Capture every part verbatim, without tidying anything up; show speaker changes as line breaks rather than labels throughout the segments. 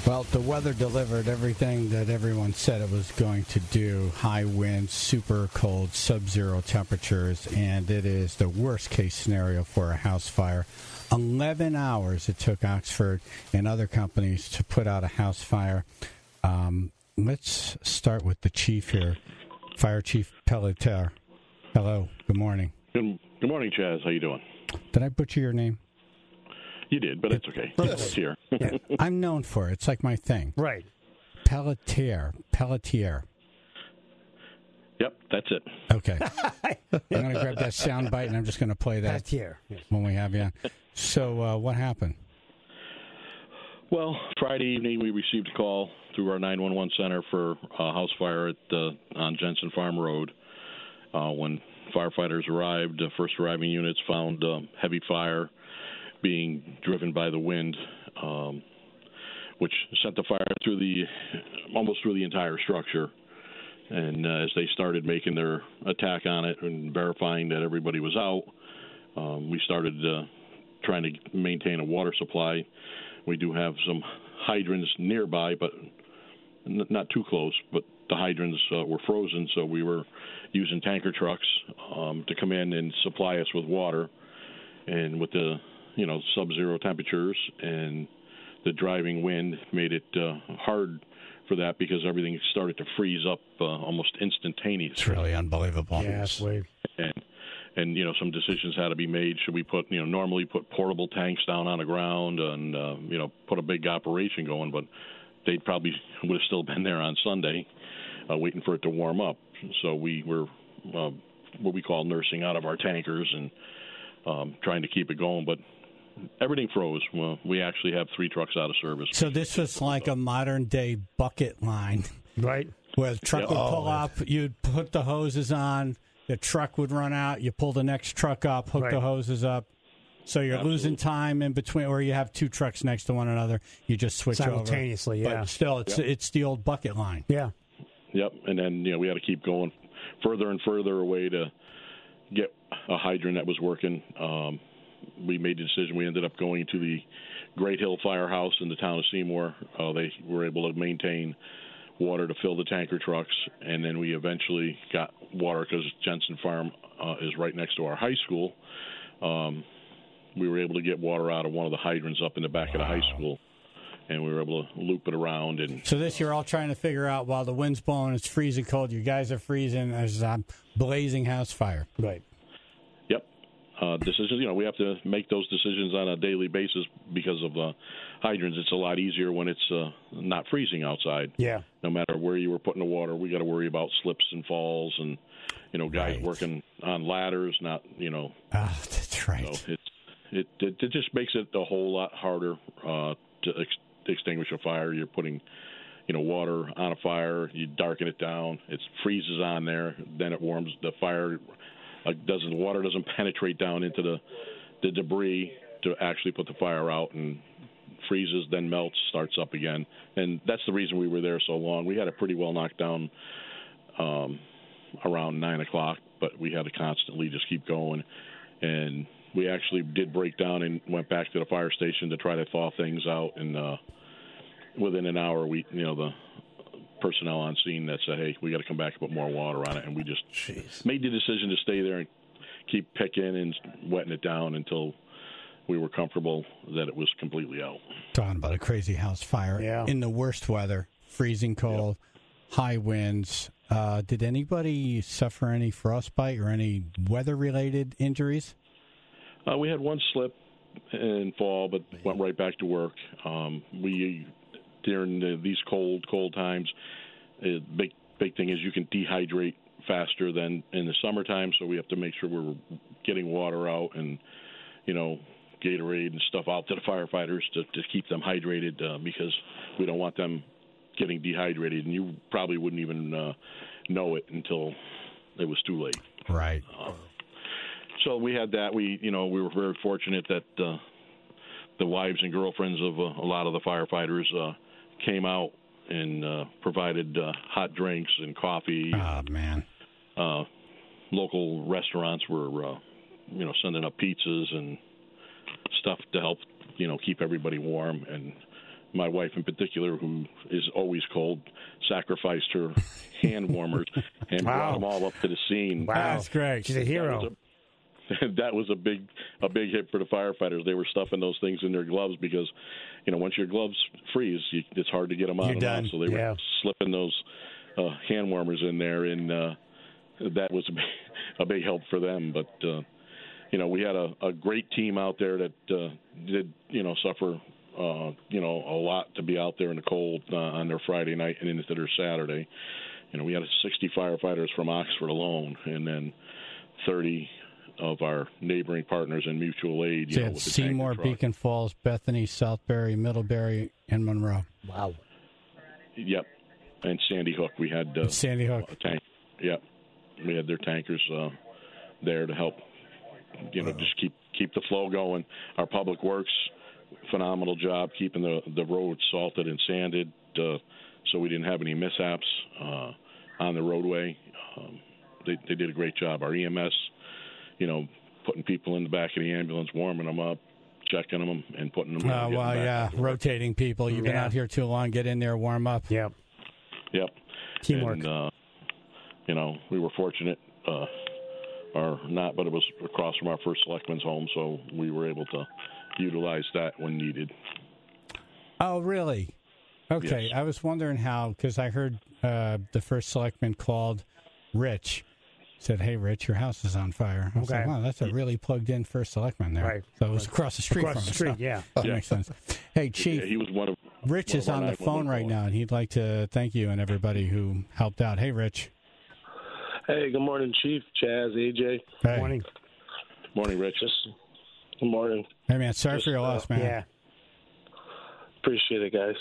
Well, the weather delivered everything that everyone said it was going to do. High winds, super cold, sub-zero temperatures, and it is the worst-case scenario for a house fire. eleven hours it took Oxford and other companies to put out a house fire. Um, let's start with the chief here, Fire Chief Pelletier. Hello. Good morning.
Good, good morning, Chaz. How you doing?
Did I butcher your name?
You did, but it's okay. It's here.
Yeah, I'm known for it. It's like my thing.
Right.
Pelletier. Pelletier.
Yep, that's it.
Okay. I'm going to grab that sound bite, and I'm just going to play that
Pelletier.
when we have you on. So uh, what happened?
Well, Friday evening we received a call through our nine one one center for a house fire at uh, on Jensen Farm Road. Uh, when firefighters arrived, uh, first arriving units found uh, heavy fire being driven by the wind, um, which sent the fire through the almost through the entire structure. And uh, as they started making their attack on it and verifying that everybody was out, um, we started uh, trying to maintain a water supply. We do have some hydrants nearby, but n- not too close. But the hydrants uh, were frozen, so we were using tanker trucks um, to come in and supply us with water. And with the you know, sub-zero temperatures and the driving wind made it uh, hard for that because everything started to freeze up uh, almost instantaneously.
It's really unbelievable.
Yes, wait.
And, and, you know, some decisions had to be made. Should we put, you know, normally put portable tanks down on the ground and, uh, you know, put a big operation going, but they probably would have still been there on Sunday uh, waiting for it to warm up. So we were uh, what we call nursing out of our tankers and um, trying to keep it going, but everything froze. Well, we actually have three trucks out of service.
So this was like a modern-day bucket line.
Right.
Where the truck
Yeah.
would
Oh,
pull up, you'd put the hoses on, the truck would run out, you pull the next truck up, hook
Right.
the hoses up. So you're
Absolutely.
losing time in between, or you have two trucks next to one another, you just switch
Simultaneously,
over.
yeah.
But still, it's
Yeah.
it's the old bucket line.
Yeah.
Yep, and then, you know, we had to keep going further and further away to get a hydrant that was working. Um, we made the decision. We ended up going to the Great Hill Firehouse in the town of Seymour. Uh, they were able to maintain water to fill the tanker trucks, and then we eventually got water because Jensen Farm uh, is right next to our high school. Um, we were able to get water out of one of the hydrants up in the back wow. of the high school, and we were able to loop it around. And
so this you're all trying to figure out while the wind's blowing, it's freezing cold, you guys are freezing, there's a blazing house fire.
Right.
Uh, decisions, you know, we have to make those decisions on a daily basis because of uh, hydrants. It's a lot easier when it's uh, not freezing outside.
Yeah.
No matter where you were putting the water, we got to worry about slips and falls and, you know, guys
right.
working on ladders, not, you know.
Oh, that's right.
So it's, it, it, it just makes it a whole lot harder uh, to ex- extinguish a fire. You're putting, you know, water on a fire, you darken it down, it freezes on there, then it warms the fire. Uh, doesn't the water doesn't penetrate down into the the debris to actually put the fire out, and freezes, then melts, starts up again. And that's the reason we were there so long. We had it pretty well knocked down um, around nine o'clock, but we had to constantly just keep going. And we actually did break down and went back to the fire station to try to thaw things out. And uh, within an hour, we you know the personnel on scene that said, hey, we got to come back and put more water on it. And we just Jeez. made the decision to stay there and keep picking and wetting it down until we were comfortable that it was completely out.
Talking about a crazy house fire
yeah.
in the worst weather, freezing cold, yep. high winds. Uh, did anybody suffer any frostbite or any weather-related injuries?
Uh, we had one slip and fall, but went right back to work. Um, we... During the, these cold, cold times, the big, big thing is you can dehydrate faster than in the summertime, so we have to make sure we're getting water out and, you know, Gatorade and stuff out to the firefighters to, to keep them hydrated uh, because we don't want them getting dehydrated, and you probably wouldn't even uh, know it until it was too late.
Right.
Uh, so we had that. We, you know, we were very fortunate that uh, the wives and girlfriends of uh, a lot of the firefighters uh, came out and uh, provided uh, hot drinks and coffee.
Oh, man.
Uh, local restaurants were, uh, you know, sending up pizzas and stuff to help, you know, keep everybody warm. And my wife in particular, who is always cold, sacrificed her hand warmers and
wow.
brought them all up to the scene.
Wow,
that's great.
She's a hero.
That was a, that was a big, a big hit for the firefighters. They were stuffing those things in their gloves because, you know, once your gloves freeze, you, it's hard to get them out.
You're
and
done.
out. So they
yeah.
were slipping those uh, hand warmers in there, and uh, that was a big, a big help for them. But uh, you know, we had a, a great team out there that uh, did, you know, suffer, uh, you know, a lot to be out there in the cold uh, on their Friday night and into their Saturday. You know, we had sixty firefighters from Oxford alone, and then thirty of our neighboring partners in mutual aid. You
So
know,
it's
with the
Seymour,
tanker truck.
Beacon Falls, Bethany, Southbury, Middlebury, and Monroe.
Wow.
Yep, and Sandy Hook. We had uh,
Sandy Hook.
a tank. Yep, we had their tankers uh, there to help. You know, wow. just keep keep the flow going. Our public works, phenomenal job keeping the the roads salted and sanded, uh, so we didn't have any mishaps uh, on the roadway. Um, they they did a great job. Our E M S, you know, putting people in the back of the ambulance, warming them up, checking them, and putting them.
Oh, well, yeah, rotating people. You've yeah. been out here too long. Get in there, warm up.
Yep.
Yep.
Teamwork.
And, uh, you know, we were fortunate, uh, or not, but it was across from our first selectman's home, so we were able to utilize that when needed.
Oh, really? Okay.
Yes.
I was wondering how, because I heard uh, the first selectman called Rich. Said, "Hey, Rich, your house is on fire." I was
okay.
like, wow, that's a really plugged-in first selectman there.
Right.
So it was across the street
across
from
the
us.
street,
Huh?
yeah.
That
yeah.
makes sense. Hey, Chief,
yeah, he was one of,
Rich
one
is
of
on the phone right now, and he'd like to thank you and everybody who helped out. Hey, Rich.
Hey, good morning, Chief, Chaz, A J.
Hey.
Good morning.
Morning, Rich.
Just, good morning.
Hey, man, sorry
Just,
for your loss,
uh,
man.
Yeah.
Appreciate it, guys.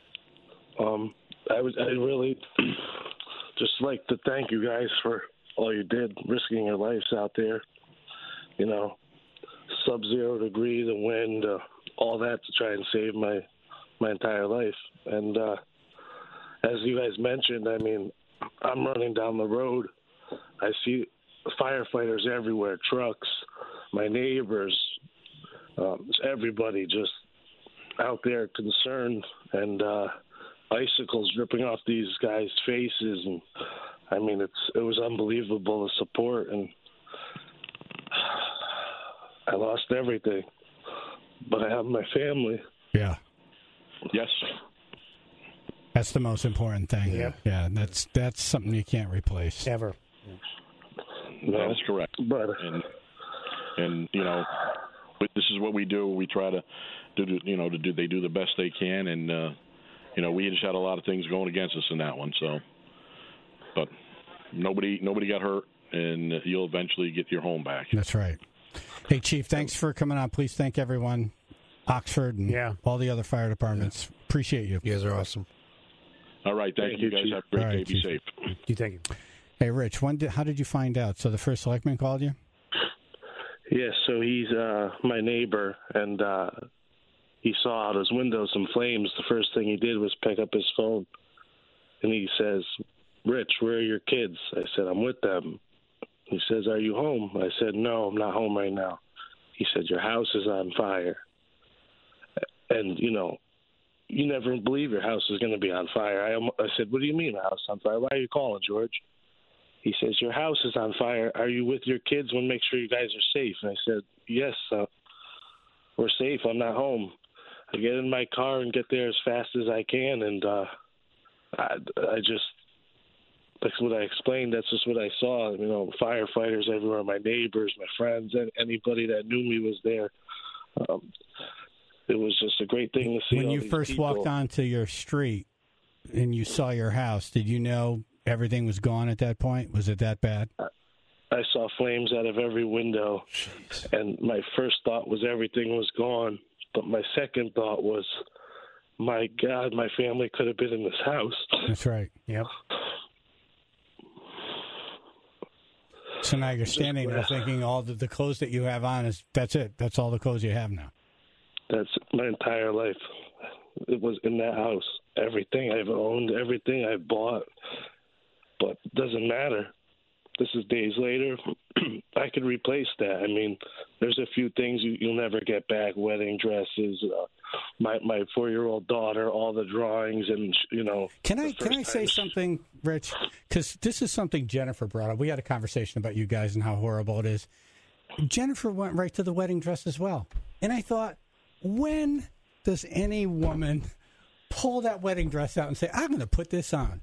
Um, I was, I really just like to thank you guys for all you did, risking your lives out there. You know, sub-zero degree, the wind, uh, all that to try and save my my entire life. And uh, as you guys mentioned, I mean, I'm running down the road. I see firefighters everywhere, trucks, my neighbors, um, everybody just out there concerned, and uh, icicles dripping off these guys' faces. And I mean, it's it was unbelievable, the support, and I lost everything, but I have my family.
Yeah.
Yes.
That's the most important thing.
Yep.
Yeah, that's that's something you can't replace.
Ever.
No,
that is correct.
But
and and you know, this is what we do. We try to do you know to do they do the best they can, and uh, you know we just had a lot of things going against us in that one. So, but nobody nobody got hurt, and you'll eventually get your home back.
That's right. Hey, Chief, thanks for coming on. Please thank everyone, Oxford and
yeah.
all the other fire departments. Yeah. Appreciate you.
You guys are awesome.
All right, thank, thank you, guys.
Chief.
Have a great
right,
day. Be
Chief.
safe.
You thank you.
Hey, Rich, when did, how did you find out? So the first selectman called you?
yeah, so he's uh, my neighbor, and uh, he saw out his window some flames. The first thing he did was pick up his phone, and he says, "Rich, where are your kids?" I said, "I'm with them." He says, "Are you home?" I said, "No, I'm not home right now." He said, "Your house is on fire." And, you know, you never believe your house is going to be on fire. I, I said, "What do you mean a house on fire? Why are you calling, George?" He says, "Your house is on fire. Are you with your kids? Want to make sure you guys are safe?" And I said, "Yes, uh, we're safe. I'm not home." I get in my car and get there as fast as I can, and uh, I, I just, that's what I explained. That's just what I saw. You know, firefighters everywhere, my neighbors, my friends, and anybody that knew me was there. Um, it was just a great thing to see.
When
all
you
these
first
people.
walked onto your street and you saw your house, did you know everything was gone at that point? Was it that bad?
I saw flames out of every window,
Jeez.
and my first thought was everything was gone. But my second thought was, my God, my family could have been in this house.
That's right.
Yep.
So now you're standing there thinking all the, the clothes that you have on is, that's it. That's all the clothes you have now.
That's my entire life. It was in that house. Everything I've owned, everything I bought. But it doesn't matter. this is days later. I could replace that. I mean, there's a few things you, you'll never get back: wedding dresses, uh, my my four year old daughter, all the drawings, and you know.
Can I can I say
time.
something, Rich? Because this is something Jennifer brought up. We had a conversation about you guys and how horrible it is. Jennifer went right to the wedding dress as well, and I thought, when does any woman pull that wedding dress out and say, "I'm going to put this on"?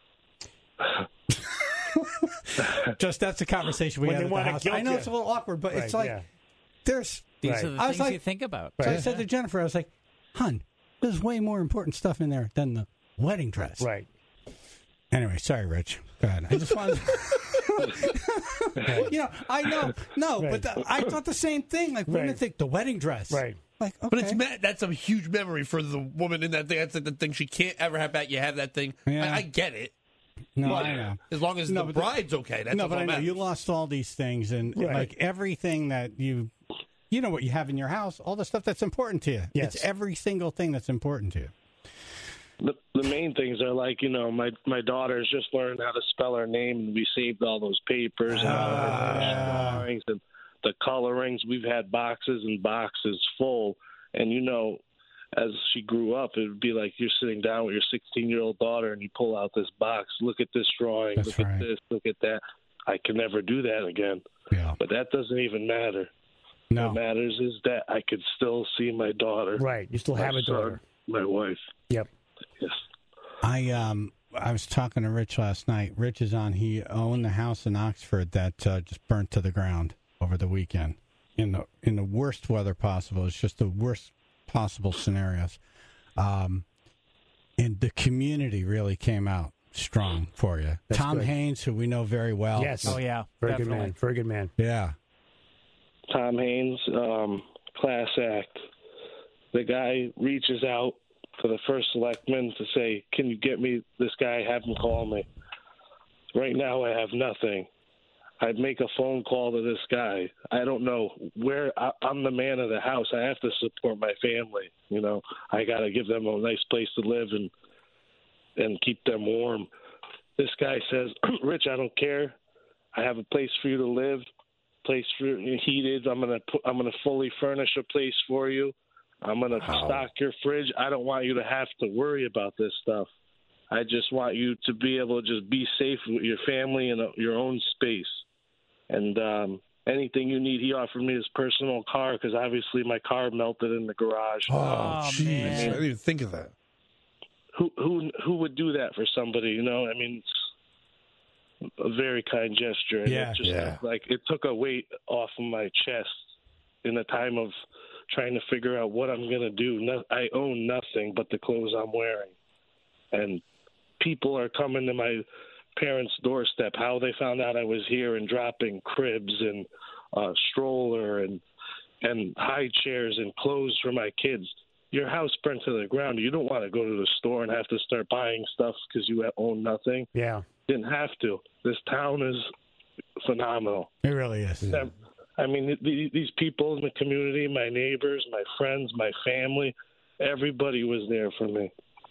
Just that's a conversation we
When
had
they
at the
wanna
house.
guilt
I know
you.
it's a little awkward, but
Right,
it's like
yeah.
there's.
These
Right.
are the
I
things
was like-
you think about.
So I
Right.
said to Jennifer, I was like, "Hun, there's way more important stuff in there than the wedding dress."
Right.
Anyway, sorry, Rich. Go ahead. I just wanted. you know, I know, no,
Right.
but the, I thought the same thing. Like women
Right.
think the wedding dress,
Right.
Like, okay.
But it's me- that's a huge memory for the woman in that thing. That's like the thing she can't ever have back. You have that thing.
Yeah.
I, I get it.
no,
But
I know.
as long as
No,
the
but the-
bride's okay, that's
no,
all
but I know
matters.
you lost all these things, and
Right.
like everything that you, you know, what you have in your house, all the stuff that's important to you.
Yes.
It's every single thing that's important to you.
The, the main things are like, you know, my my daughter's just learned how to spell her name, and we saved all those papers and all her drawings and the colorings. We've had boxes and boxes full, and you know, as she grew up, it would be like you're sitting down with your sixteen-year-old daughter, and you pull out this box. Look at this drawing.
That's
look
right.
at this. Look at that. I can never do that again.
Yeah.
But that doesn't even matter.
No.
What matters is that I could still see my daughter.
Right. You still
my
have a
son,
daughter.
my wife.
Yep.
Yes.
I um I was talking to Rich last night. Rich is on. He owned the house in Oxford that uh, just burnt to the ground over the weekend in the in the worst weather possible. It's just the worst possible scenarios. Um, and the community really came out strong for you.
That's
Tom
good.
Haynes, who we know very well.
Yes.
Oh, yeah.
Very
definitely.
good man. Very good man.
Yeah.
Tom Haynes, um, class act. The guy reaches out to the first selectman to say, "Can you get me this guy? Have him call me." Right now, I have nothing. I'd make a phone call to this guy. I don't know where. I, I'm the man of the house. I have to support my family. You know, I got to give them a nice place to live and and keep them warm. This guy says, "Rich, I don't care. I have a place for you to live. Place for heated. I'm gonna put, I'm gonna fully furnish a place for you. I'm gonna
Wow.
stock your fridge. I don't want you to have to worry about this stuff. I just want you to be able to just be safe with your family in a, your own space. And um, anything you need." He offered me his personal car because obviously my car melted in the garage.
Oh,
Oh,
jeez.
man.
I didn't even think of that.
Who who who would do that for somebody? You know, I mean, it's a very kind gesture. And
Yeah.
it just
Yeah.
like it took a weight off of my chest in the time of trying to figure out what I'm gonna do. No, I own nothing but the clothes I'm wearing, and people are coming to my parents' doorstep. How they found out I was here and dropping cribs and uh, stroller and and high chairs and clothes for my kids. Your house burnt to the ground. You don't want to go to the store and have to start buying stuff because you own nothing.
Yeah.
Didn't have to. This town is phenomenal.
It really is.
Um, I mean, th- th- these people in the community, my neighbors, my friends, my family, everybody was there for me.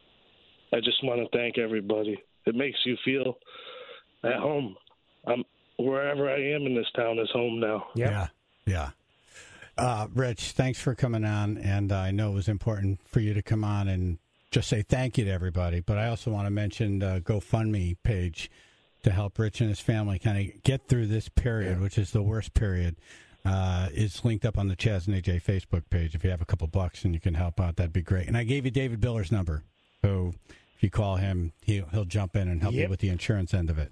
I just want to thank everybody. It makes you feel at home. I'm wherever I am in this town is home now.
Yep.
Yeah. Yeah. Uh, Rich, thanks for coming on, and uh, I know it was important for you to come on and just say thank you to everybody. But I also want to mention the GoFundMe page to help Rich and his family kind of get through this period,
Yeah.
which is the worst period. Uh, it's linked up on the Chaz and A J Facebook page. If you have a couple bucks and you can help out, that'd be great. And I gave you David Biller's number, so if you call him, he'll, he'll jump in and help you
Yep.
with the insurance end of it.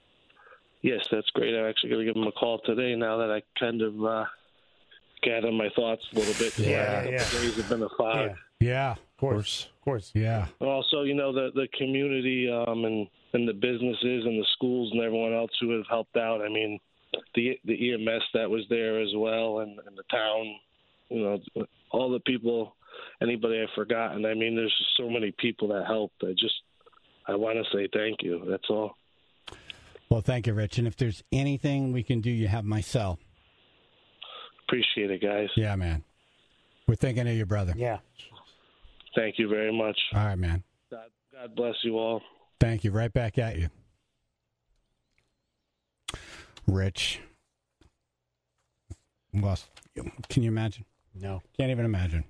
Yes, that's great. I'm actually going to give him a call today now that I kind of uh, gather my thoughts a little bit. The
Yeah,
last couple
yeah.
days have been a fog.
Yeah.
Yeah.
Of course. Of course.
Yeah.
Also, you know, the the community um, and and the businesses and the schools and everyone else who have helped out. I mean, the the E M S that was there as well, and, and the town. You know, all the people, anybody I've forgotten. I mean, there's just so many people that helped. I just I want to say thank you. That's all.
Well, thank you, Rich. And if there's anything we can do, you have my cell.
Appreciate it, guys.
Yeah, man. We're thinking of your brother.
Yeah.
Thank you very much.
All right, man.
God, God bless you all.
Thank you. Right back at you. Rich. Lost. Can you imagine?
No.
Can't even imagine.